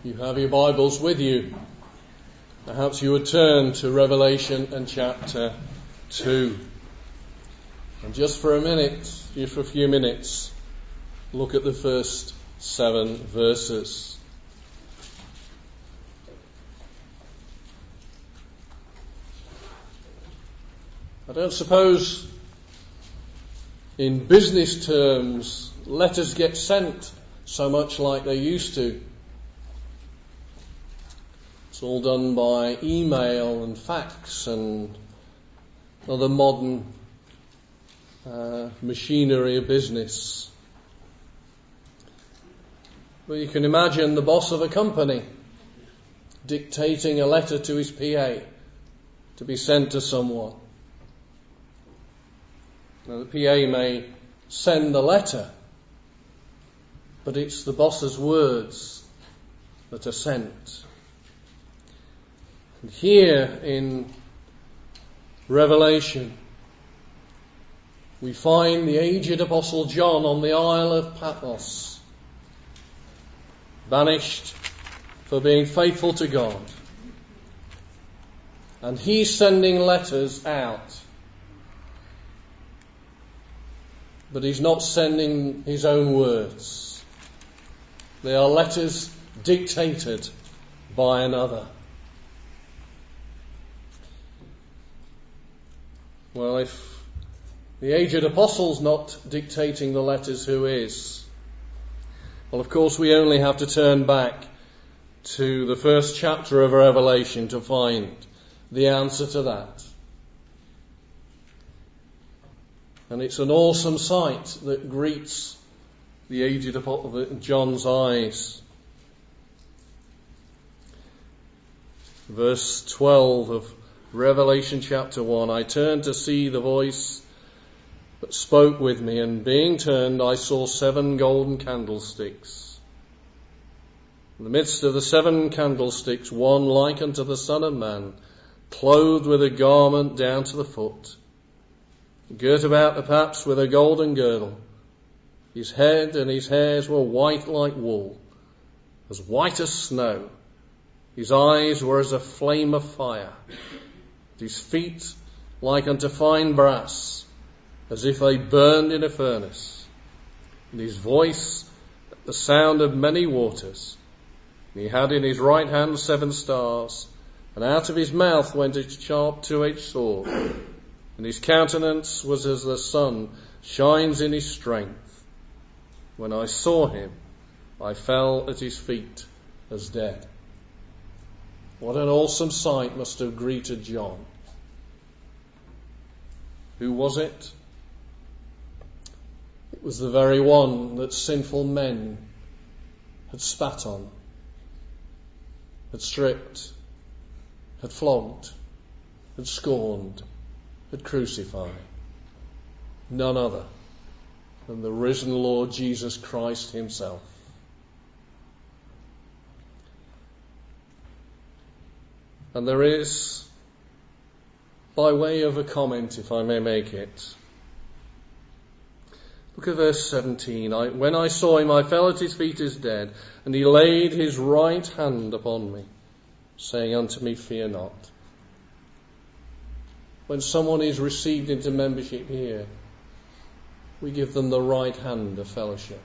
You have your Bibles with you. Perhaps you would turn to Revelation and chapter 2. And just for a few minutes, look at the first 7 verses. I don't suppose in business terms letters get sent so much like they used to. It's all done by email and fax and other modern machinery of business. But you can imagine the boss of a company dictating a letter to his PA to be sent to someone. Now the PA may send the letter, but it's the boss's words that are sent. And here in Revelation, we find the aged Apostle John on the Isle of Patmos, banished for being faithful to God. And he's sending letters out. But he's not sending his own words. They are letters dictated by another. Well, if the aged apostle's not dictating the letters, who is? Well, of course, we only have to turn back to the first chapter of Revelation to find the answer to that. And it's an awesome sight that greets the aged apostle John's eyes. Verse 12 of Revelation chapter 1, I turned to see the voice that spoke with me, and being turned, I saw 7 golden candlesticks. In the midst of the 7 candlesticks, one like unto the Son of Man, clothed with a garment down to the foot, girt about the paps with a golden girdle. His head and his hairs were white like wool, as white as snow. His eyes were as a flame of fire. His feet like unto fine brass, as if they burned in a furnace. And his voice the sound of many waters. And he had in his right hand 7 stars, and out of his mouth went a sharp 2-edged sword. And his countenance was as the sun shines in his strength. When I saw him, I fell at his feet as dead. What an awesome sight must have greeted John. Who was it? It was the very one that sinful men had spat on, had stripped, had flogged, had scorned, had crucified. None other than the risen Lord Jesus Christ himself. And there is, by way of a comment, if I may make it, look at verse 17. When I saw him, I fell at his feet as dead, and he laid his right hand upon me, saying unto me, fear not. When someone is received into membership here, we give them the right hand of fellowship.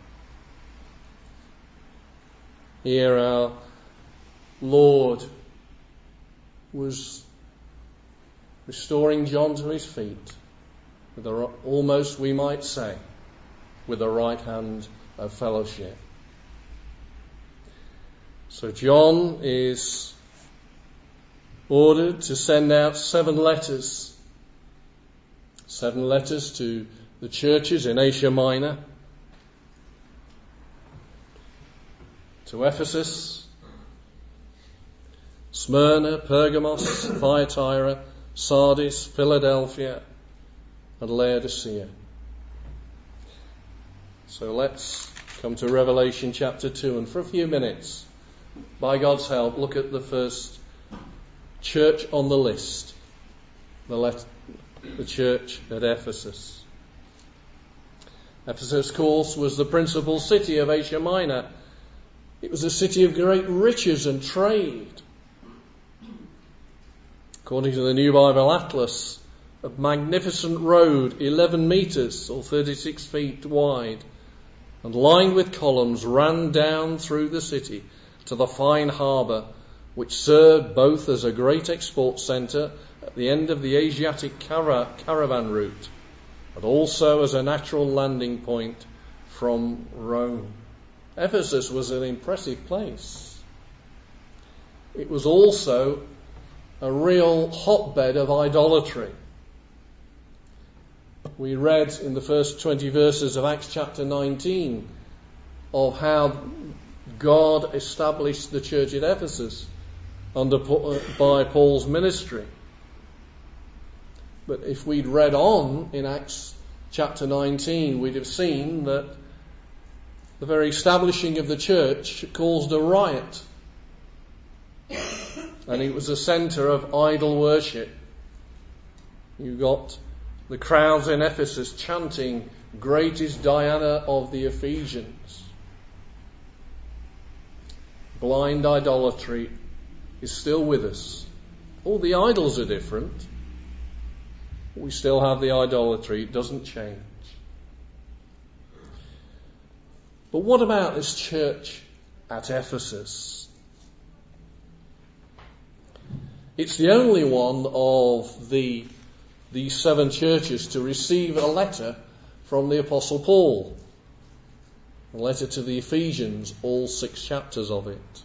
Here our Lord was restoring John to his feet, with almost, we might say, with the right hand of fellowship. So John is ordered to send out 7 letters. 7 letters to the churches in Asia Minor, to Ephesus, Smyrna, Pergamos, Thyatira, Sardis, Philadelphia, and Laodicea. So let's come to Revelation chapter 2, and for a few minutes, by God's help, look at the first church on the list, the church at Ephesus. Ephesus, of course, was the principal city of Asia Minor, It was a city of great riches and trade. According to the New Bible Atlas, a magnificent road, 11 metres or 36 feet wide, and lined with columns, ran down through the city to the fine harbour, which served both as a great export centre at the end of the Asiatic caravan route, but also as a natural landing point from Rome. Ephesus was an impressive place. It was also a real hotbed of idolatry. We read in the first 20 verses of Acts chapter 19 of how God established the church at Ephesus by Paul's ministry. But if we'd read on in Acts chapter 19, we'd have seen that the very establishing of the church caused a riot. And it was a centre of idol worship. You got the crowds in Ephesus chanting, "Great is Diana of the Ephesians." Blind idolatry is still with us. All the idols are different. We still have the idolatry. It doesn't change. But what about this church at Ephesus? It's the only one of these 7 churches to receive a letter from the Apostle Paul. A letter to the Ephesians, all 6 chapters of it.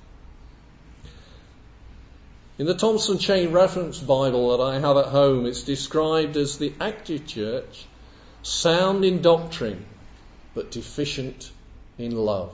In the Thompson Chain Reference Bible that I have at home, it's described as the active church, sound in doctrine, but deficient in love.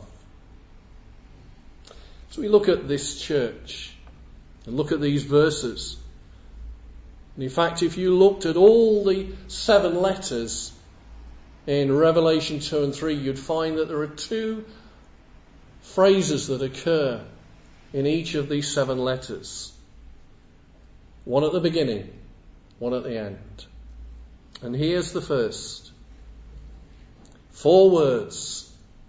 So we look at this church and look at these verses. And in fact, if you looked at all the 7 letters in Revelation 2 and 3, you'd find that there are 2 phrases that occur in each of these 7 letters. One at the beginning, one at the end. And here's the first. 4 words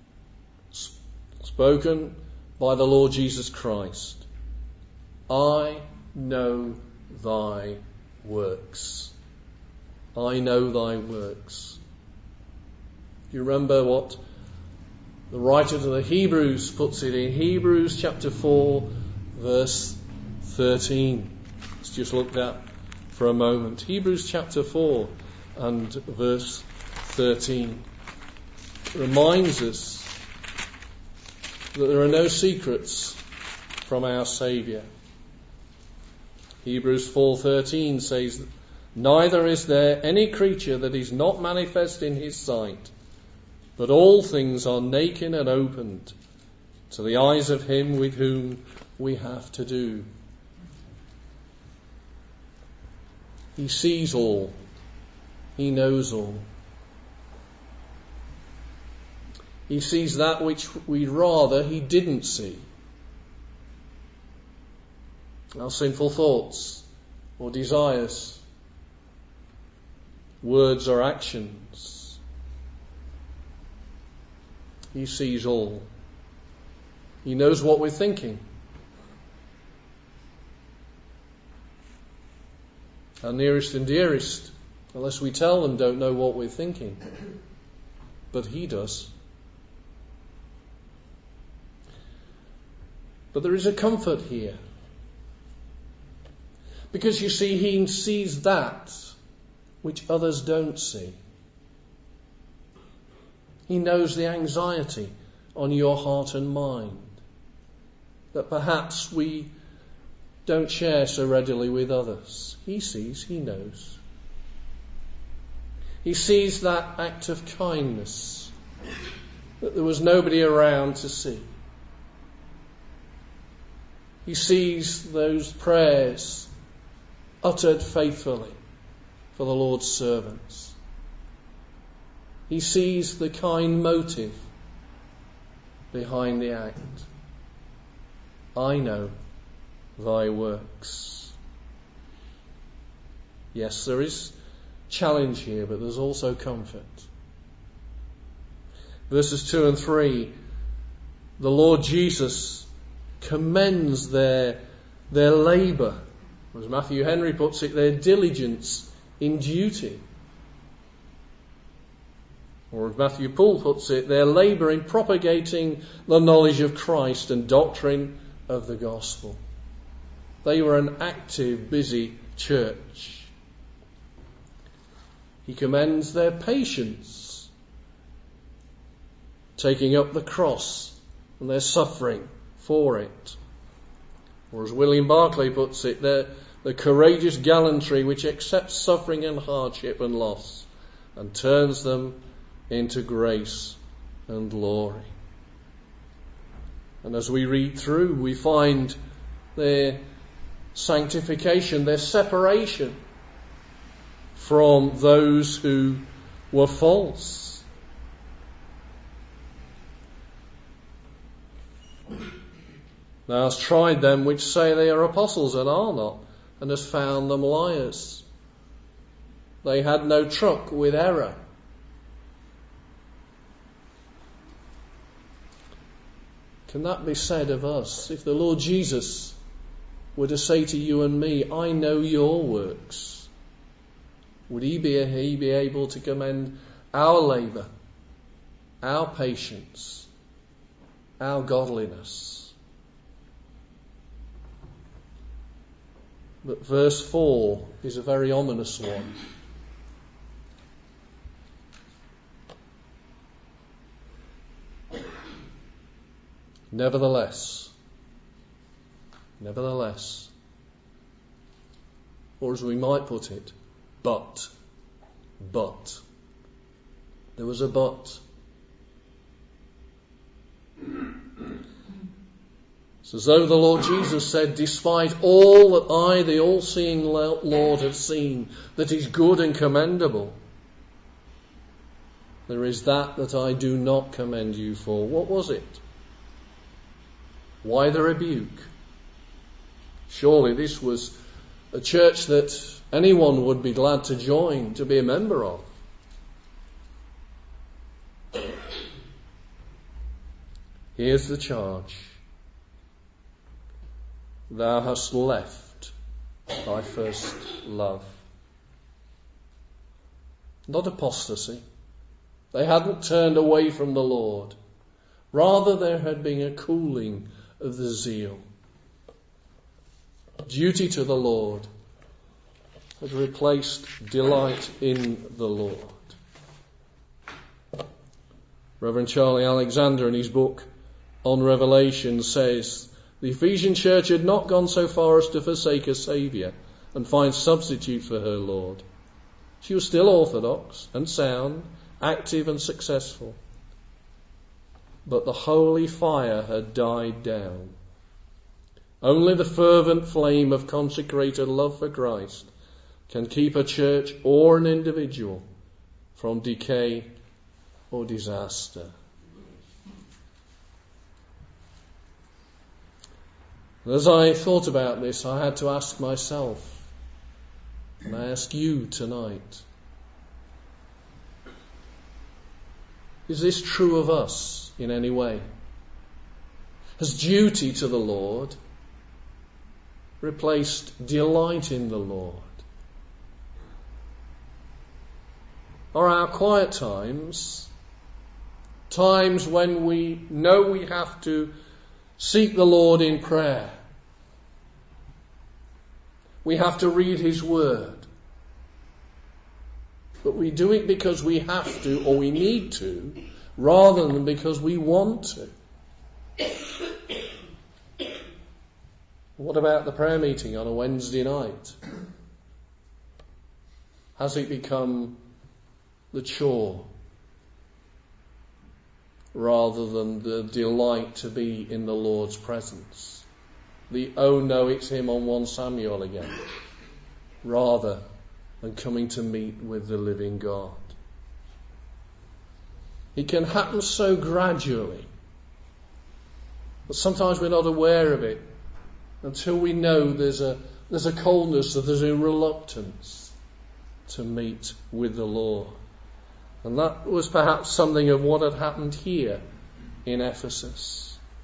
spoken by the Lord Jesus Christ. I know thy works. I know thy works. Do you remember what the writer to the Hebrews puts it in Hebrews chapter 4 verse 13? Let's just look at that for a moment. Hebrews chapter 4 and verse 13 reminds us that there are no secrets from our Saviour. Hebrews 4:13 says, "Neither is there any creature that is not manifest in his sight, but all things are naked and opened to the eyes of him with whom we have to do." He sees all. He knows all. He sees that which we'd rather he didn't see. Our sinful thoughts or desires, words or actions. He sees all. He knows what we're thinking. Our nearest and dearest, unless we tell them, don't know what we're thinking. But he does. But there is a comfort here. Because you see, he sees that which others don't see. He knows the anxiety on your heart and mind that perhaps we don't share so readily with others. He sees, he knows. He sees that act of kindness that there was nobody around to see. He sees those prayers uttered faithfully for the Lord's servants. He sees the kind motive behind the act. I know thy works. Yes, there is challenge here, but there's also comfort. Verses 2 and 3 the Lord Jesus commends their labour, as Matthew Henry puts it, their diligence in duty. Or as Matthew Poole puts it, their labour in propagating the knowledge of Christ and doctrine of the gospel. They were an active, busy church. He commends their patience, taking up the cross and their suffering for it. Or as William Barclay puts it, the courageous gallantry which accepts suffering and hardship and loss and turns them into grace and glory. And as we read through, we find their sanctification, their separation from those who were false. Thou hast tried them which say they are apostles and are not, and hast found them liars. They had no truck with error. Can that be said of us? If the Lord Jesus were to say to you and me, I know your works, would he be able to commend our labour, our patience, our godliness? But verse 4 is a very ominous one. Nevertheless, or as we might put it, but. There was a but. It's as though the Lord Jesus said, despite all that I, the all-seeing Lord, have seen that is good and commendable, there is that I do not commend you for. What was it? Why the rebuke? Surely this was a church that anyone would be glad to join, to be a member of. Here's the charge. Thou hast left thy first love. Not apostasy. They hadn't turned away from the Lord. Rather, there had been a cooling of the zeal. Duty to the Lord had replaced delight in the Lord. Reverend Charlie Alexander, in his book on Revelation, says the Ephesian church had not gone so far as to forsake a Saviour and find substitute for her Lord. She was still orthodox and sound, active and successful. But the holy fire had died down. Only the fervent flame of consecrated love for Christ can keep a church or an individual from decay or disaster. As I thought about this, I had to ask myself, and I ask you tonight, is this true of us in any way? Has duty to the Lord replaced delight in the Lord? Are our quiet times when we know we have to seek the Lord in prayer, we have to read His Word, but we do it because we have to or we need to, rather than because we want to? What about the prayer meeting on a Wednesday night? Has it become the chore rather than the delight to be in the Lord's presence? The oh no, it's Him on 1 Samuel again, rather than coming to meet with the living God. It can happen so gradually, but sometimes we're not aware of it until we know there's a coldness, that there's a reluctance to meet with the Lord. And that was perhaps something of what had happened here in Ephesus.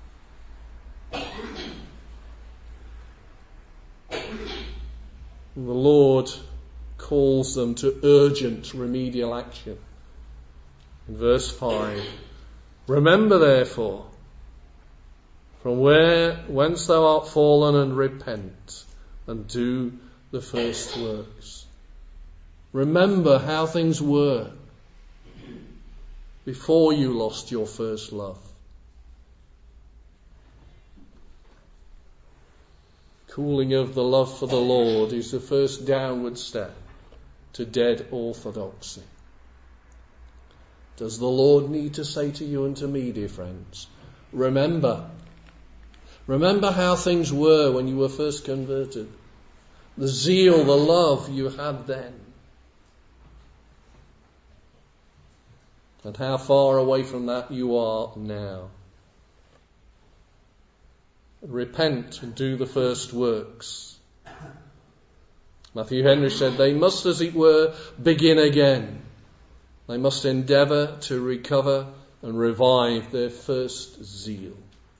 And the Lord calls them to urgent remedial action. In verse 5, remember therefore from whence thou art fallen, and repent and do the first works. Remember how things were before you lost your first love. Cooling of the love for the Lord is the first downward step to dead orthodoxy. Does the Lord need to say to you and to me, dear friends, remember how things were when you were first converted. The zeal, the love you had then. And how far away from that you are now. Repent and do the first works. Matthew Henry said they must, as it were, begin again. They must endeavour to recover and revive their first zeal.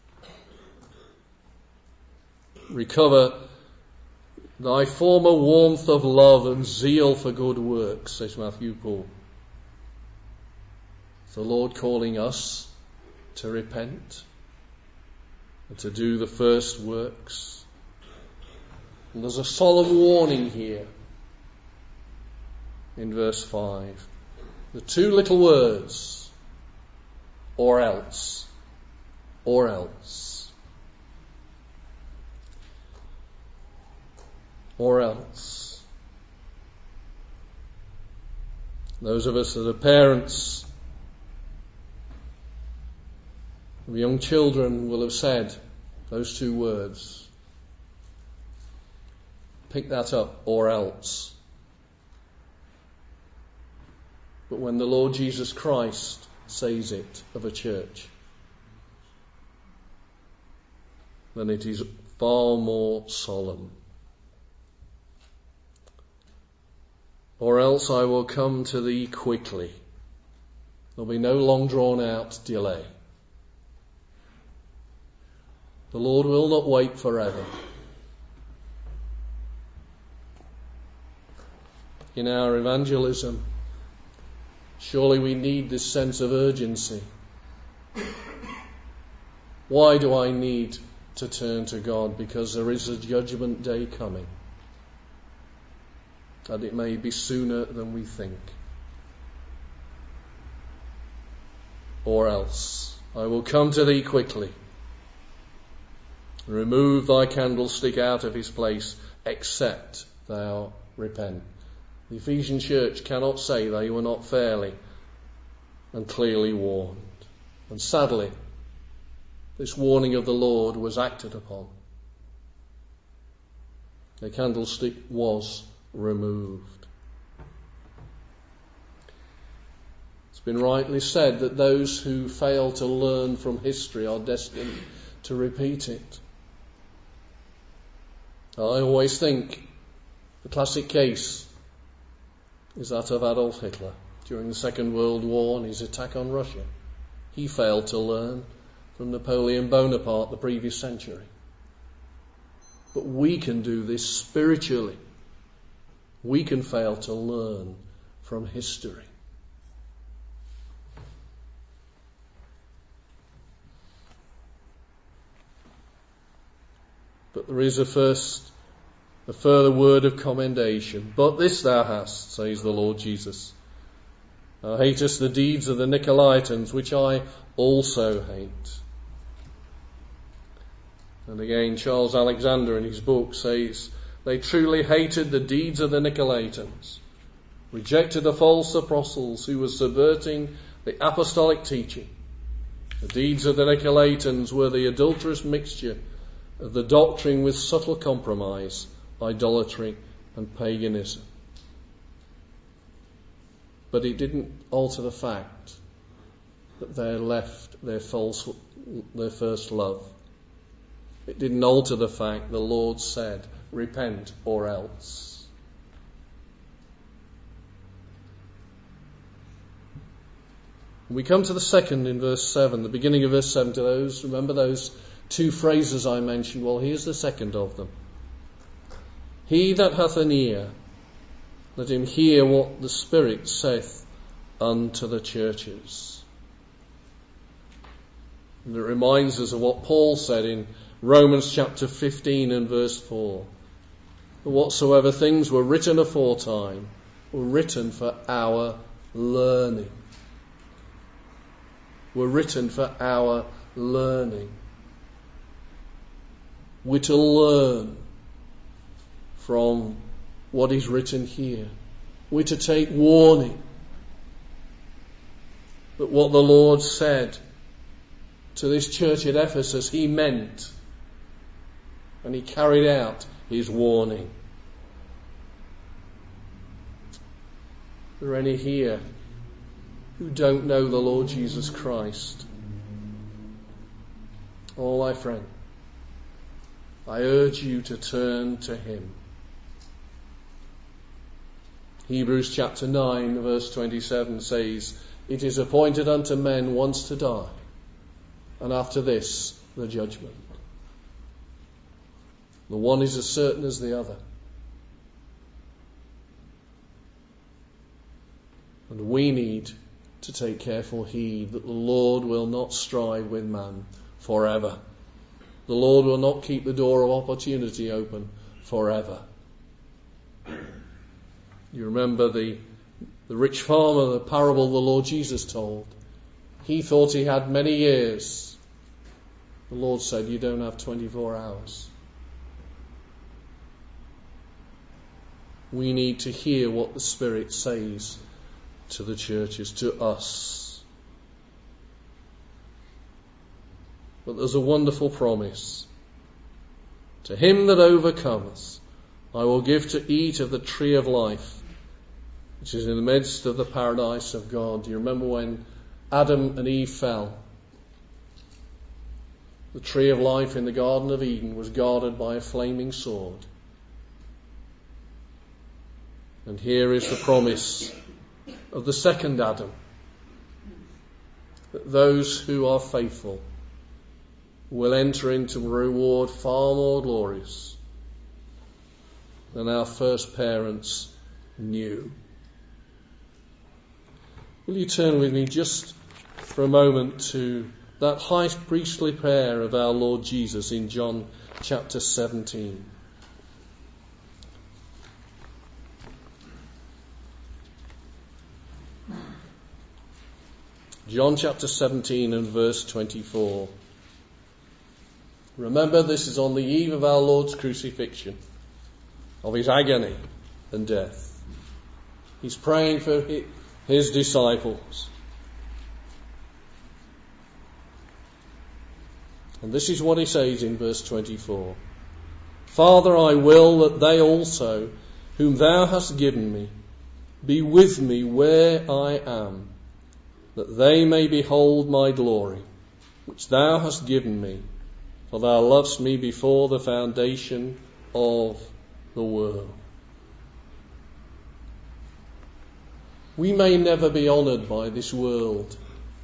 Recover thy former warmth of love and zeal for good works, says Matthew Paul. The Lord calling us to repent and to do the first works. And there's a solemn warning here in verse 5. The two little words, or else, or else, or else. Those of us that are parents of young children will have said those two words. Pick that up, or else. But when the Lord Jesus Christ says it of a church, then it is far more solemn. Or else I will come to thee quickly. There'll be no long drawn out delay. The Lord will not wait forever. In our evangelism, surely we need this sense of urgency. Why do I need to turn to God? Because there is a judgment day coming. And it may be sooner than we think. Or else I will come to thee quickly. Remove thy candlestick out of his place, except thou repent. The Ephesian church cannot say they were not fairly and clearly warned. And sadly, this warning of the Lord was acted upon. The candlestick was removed. It's been rightly said that those who fail to learn from history are destined to repeat it. I always think the classic case is that of Adolf Hitler during the Second World War and his attack on Russia. He failed to learn from Napoleon Bonaparte the previous century. But we can do this spiritually. We can fail to learn from history. But there is a further word of commendation. But this thou hast, says the Lord Jesus. Thou hatest the deeds of the Nicolaitans, which I also hate. And again, Charles Alexander in his book says, they truly hated the deeds of the Nicolaitans, rejected the false apostles who were subverting the apostolic teaching. The deeds of the Nicolaitans were the adulterous mixture of the doctrine with subtle compromise, idolatry and paganism. But it didn't alter the fact that they left their first love. It didn't alter the fact the Lord said, repent or else. We come to the second in verse 7, the beginning of verse 7, to those 2 phrases I mentioned. Well, here's the second of them. He that hath an ear, let him hear what the Spirit saith unto the churches. And it reminds us of what Paul said in Romans chapter 15 and verse 4. Whatsoever things were written aforetime were written for our learning. Were written for our learning. We're to learn from what is written here. We're to take warning that what the Lord said to this church at Ephesus, he meant, and he carried out his warning. Are there any here who don't know the Lord Jesus Christ? Oh, my friend, I urge you to turn to him. Hebrews chapter 9 verse 27 says, it is appointed unto men once to die, and after this the judgment. The one is as certain as the other. And we need to take careful heed that the Lord will not strive with man forever. The Lord will not keep the door of opportunity open forever. You remember the rich farmer, the parable the Lord Jesus told. He thought he had many years. The Lord said, you don't have 24 hours. We need to hear what the Spirit says to the churches, to us. But there's a wonderful promise. To him that overcometh, I will give to eat of the tree of life, which is in the midst of the paradise of God. Do you remember when Adam and Eve fell? The tree of life in the Garden of Eden was guarded by a flaming sword. And here is the promise of the second Adam, that those who are faithful will enter into a reward far more glorious than our first parents knew. Will you turn with me just for a moment to that high priestly prayer of our Lord Jesus in John chapter 17. John chapter 17 and verse 24. Remember, this is on the eve of our Lord's crucifixion, of his agony and death. He's praying for his disciples. And this is what he says in verse 24. Father, I will that they also, whom thou hast given me, be with me where I am, that they may behold my glory, which thou hast given me, for thou lovest me before the foundation of the world. We may never be honoured by this world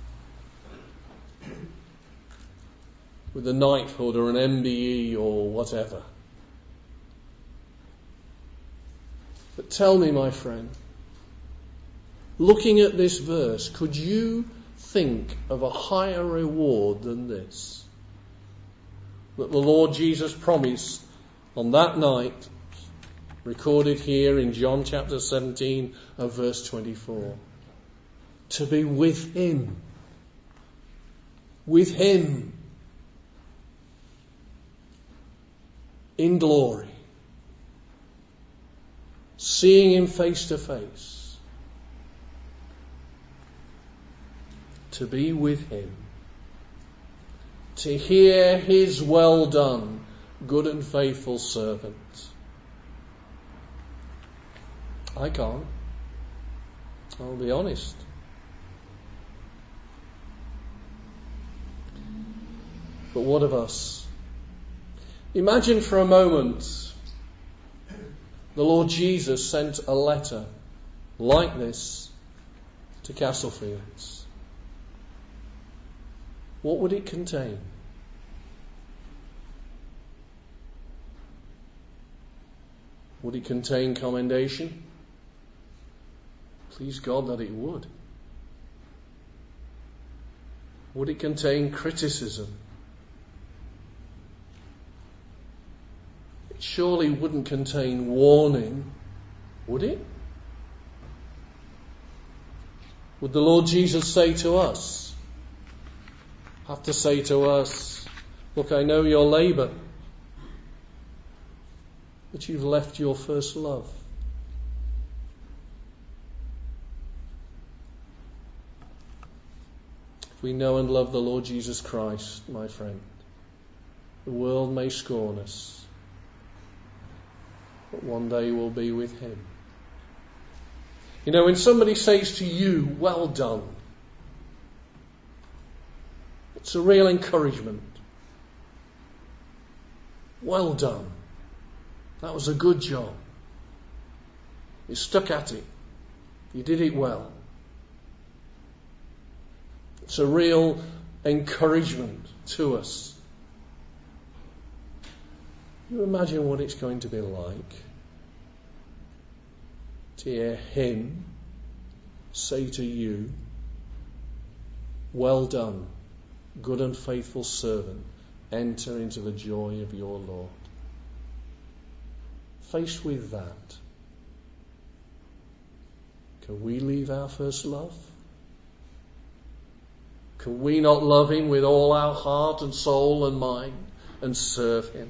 with a knighthood or an MBE or whatever. But tell me, my friend, looking at this verse, could you think of a higher reward than this? That the Lord Jesus promised on that night, recorded here in John chapter 17 and verse 24, to be with him. With him. In glory. Seeing him face to face. To be with him. To hear his well done, good and faithful servant. I can't. I'll be honest. But what of us? Imagine for a moment the Lord Jesus sent a letter like this to Castlefields. What would it contain? Would it contain commendation? Please God that it would. Would it contain criticism? It surely wouldn't contain warning, would it? Would the Lord Jesus say to us, have to say to us, look, I know your labour, but you've left your first love. If we know and love the Lord Jesus Christ, my friend, the world may scorn us, but one day we'll be with him. You know, when somebody says to you, well done, it's a real encouragement. Well done. That was a good job. You stuck at it. You did it well. It's a real encouragement to us. You imagine what it's going to be like to hear him say to you, well done, good and faithful servant, enter into the joy of your Lord. Faced with that, can we leave our first love? Can we not love him with all our heart and soul and mind and serve him?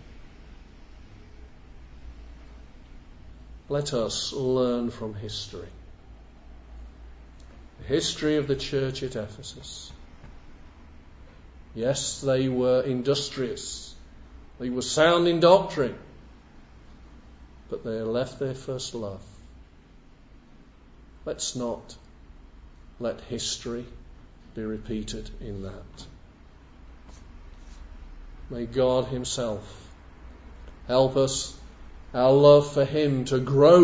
Let us learn from history. The history of the church at Ephesus. Yes, they were industrious. They were sound in doctrine. But they left their first love. Let's not let history be repeated in that. May God himself help us, our love for him, to grow,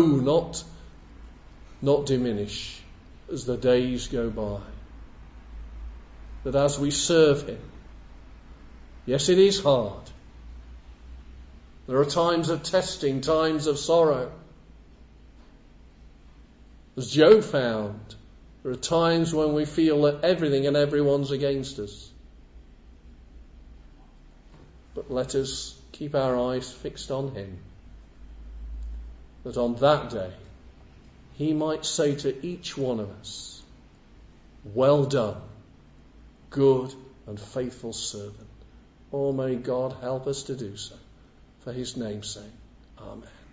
not diminish as the days go by. That as we serve him, yes, it is hard. There are times of testing, times of sorrow. As Job found, there are times when we feel that everything and everyone's against us. But let us keep our eyes fixed on him, that on that day he might say to each one of us, well done, good and faithful servant. Oh, may God help us to do so. For his name's sake. Amen.